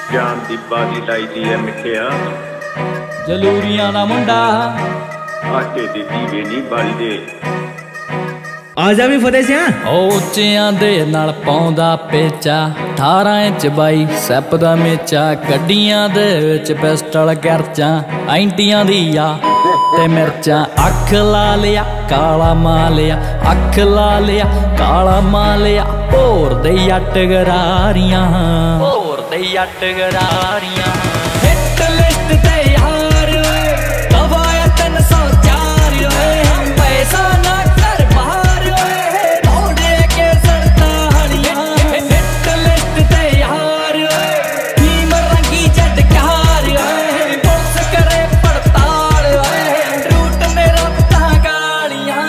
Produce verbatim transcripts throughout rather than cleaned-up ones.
ਜਾਨ ਦੀ ਬਾਜੀ ਲਾਈ ਦੀ ਐ ਮਿੱਠਿਆ ਜਲੂਰੀਆਂ ਦਾ ਮੁੰਡਾ ਆਟੇ ਦੇ ਦੀਵੇ ਨਹੀਂ ਬਾਲਦੇ। ਆ ਜਾ ਵੀ ਫਤਿਹ ਸਿਆ ਉਹ ਉੱਚਿਆਂ ਦੇ ਨਾਲ ਪਾਉਂਦਾ ਪੇਚਾ ਅਠਾਰਾਂ ਇੰਚ ਬਾਈ ਸੈਪ ਦਾ ਮੇਚਾ ਗੱਡੀਆਂ ਦੇ ਵਿੱਚ ਪਿਸਟਲ ਕਰਚਾਂ ਐਂਟੀਆਂ ਦੀ ਆ ਤੇ ਮਿਰਚਾਂ ਅੱਖ ਲਾ ਲਿਆ ਕਾਲਾ ਮਾਲਿਆ ਅੱਖ ਲਾ ਲਿਆ ਕਾਲਾ ਮਾਲਿਆ ਭੋਰ ਦੇ ਜੱਟ ਗਰਾਰੀਆਂ ਭੋਰ ਦੇ ਜੱਟ ਗਰਾਰੀਆਂ ਹਿੱਟ ਲਿਸਟ ਤੇ ਯਾਰ ਕਵਾਇਆ ਤਿੰਨ ਸੌ ਚਾਰ ਓਏ ਹਮ ਪੈਸਾ ਨਾ ਕਰ ਬਾਹਰ ਓਏ ਰੋੜੇ ਕੇ ਸਰਤਾਲੀਆਂ ਹਿੱਟ ਲਿਸਟ ਤੇ ਯਾਰ ਟੀਮ ਰੰਗੀ ਝਟਕਾਰ ਓਏ ਪੁਲਿਸ ਕਰੇ ਪੜਤਾਲ ਓਏ ਰੂਟ ਮੇਰਾ ਤਾਂ ਗਾਲੀਆਂ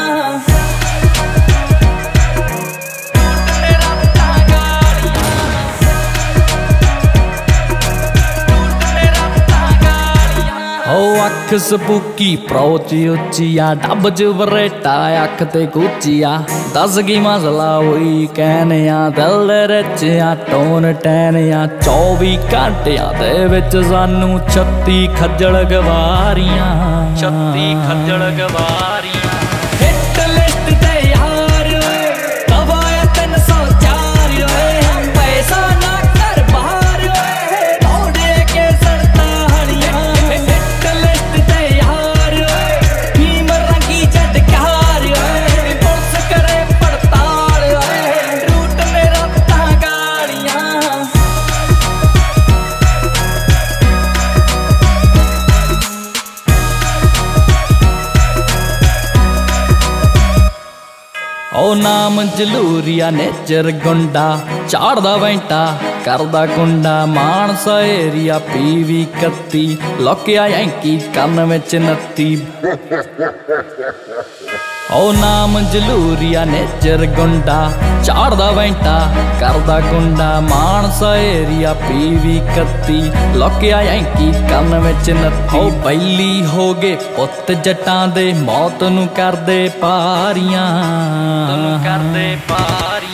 ਰੂਟ ਮੇਰਾ ਤਾਂ ਗਾਲੀਆਂ ਰੂਟ ਮੇਰਾ ਤਾਂ ਗਾਲੀਆਂ ਓ ਅੱਖ ਸਪੂਕੀ ਪ੍ਰੋਚ ਉੱਚੀ ਆ ਡੱਬ ਚ ਵਰੇਟਾ ਅੱਖ ਤੇ ਗੁੱਚੀ ਆ ਦੱਸ ਕੀ ਮਸਲਾ ਹੋਈ ਕਹਿਨੇ ਆ ਦਿਲ ਵਿੱਚ ਆ ਟੋਨ ਟੈਨ ਆ ਚੌਵੀ ਘੰਟਿਆਂ ਦੇ ਵਿੱਚ ਸਾਨੂੰ ਛੱਤੀ ਖੱਜਲ ਗਵਾਰੀਆਂ ਛੱਤੀ ਖੱਜਲ ਗਵਾਰੀਆਂ ਹਿੱਟ ਲਿਸਟ ਤੇ ਯਾਰ ਕਵਾਇਆ ਤਿੰਨ ਸੌ ਚਾਰ ਓਏ ਹਮ ਪੈਸਾ ਨਾ ਕਰ ਬਾਹਰ ਓਏ ਰੋੜੇ ਕੇ ਸਰਤਾਲੀਆਂ ਹਿੱਟ ਲਿਸਟ ਤੇ ਯਾਰ ਟੀਮ ਰੰਗੀ ਝਟਕਾਰ ਓਏ ਪੁਲਿਸ ਕਰੇ ਪੜਤਾਲ ਓਏ ਰੂਟ ਮੇਰਾ ਤਾਂ ਗਾਲੀਆਂ ਓ ਨਾਮ ਜਲੂਰੀਆ ਨੇਚਰ ਗੁੰਡਾ ਝਾੜਦਾ ਵੈਂਟਾ ਕਰਦਾ ਕੁੰਡਾ ਮਾਨਸਾ ਏਰੀਆ ਪੀਵੀ ਇਕੱਤੀ ਲੋਕਿਆ ਯੈਂਕੀ ਕੰਨ ਵਿੱਚ ਨੱਤੀ ਓ ਨਾਮ ਜਲੂਰੀਆ ਨੇਚਰ ਗੁੰਡਾ ਝਾੜਦਾ ਵੈਂਟਾ ਕਰਦਾ ਕੁੰਡਾ ਮਾਨਸਾ ਏਰੀਆ ਪੀਵੀ ਇਕੱਤੀ ਲੋਕਿਆ ਯੈਂਕੀ ਕੰਨ ਵਿੱਚ ਨੱਤੀ ਓ ਬੈਲੀ ਹੋ ਗਏ ਪੁੱਤ ਜੱਟਾਂ ਦੇ ਮੌਤ ਨੂੰ ਕਰਦੇ ਪਾਰੀਆਂ ਕਰਦੇ ਪਾਰੀ